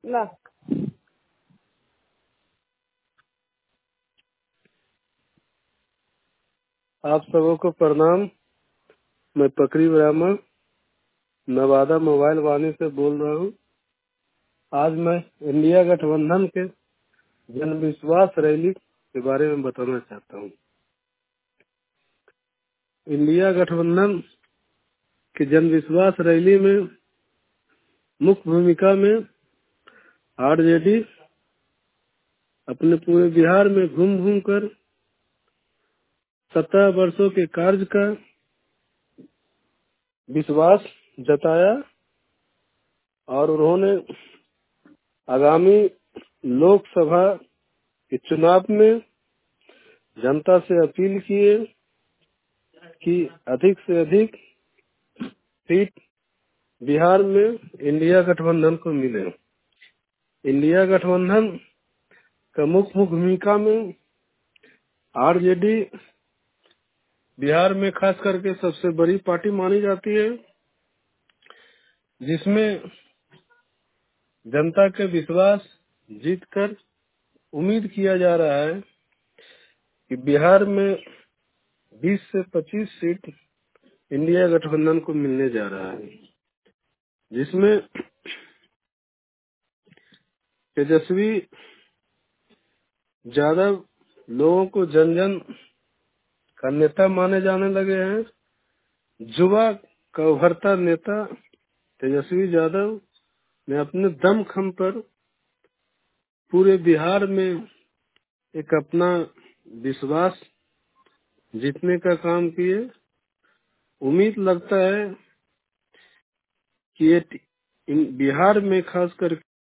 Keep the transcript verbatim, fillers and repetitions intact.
ना। आप सबों को प्रणाम। मैं पकड़ी ब्राह्मण नवादा मोबाइल वाणी से बोल रहा हूँ। आज मैं इंडिया गठबंधन के जन विश्वास रैली के बारे में बताना चाहता हूँ। इंडिया गठबंधन की जन विश्वास रैली में मुख्य भूमिका में आरजेडी अपने पूरे बिहार में घूम घूम कर सत्रह वर्षों के कार्य का विश्वास जताया और उन्होंने आगामी लोकसभा के चुनाव में जनता से अपील किए कि अधिक से अधिक सीट बिहार में इंडिया गठबंधन को मिले। इंडिया गठबंधन का मुख्य भूमिका में आरजेडी बिहार में खास करके सबसे बड़ी पार्टी मानी जाती है, जिसमें जनता के विश्वास जीतकर उम्मीद किया जा रहा है कि बिहार में बीस से पच्चीस सीट इंडिया गठबंधन को मिलने जा रहा है, जिसमें तेजस्वी यादव लोगों को जन जन का नेता माने जाने लगे हैं। युवा का उभरता नेता तेजस्वी यादव ने अपने दमखम पर पूरे बिहार में एक अपना विश्वास जीतने का काम किए। उम्मीद लगता है कि ये बिहार में खास कर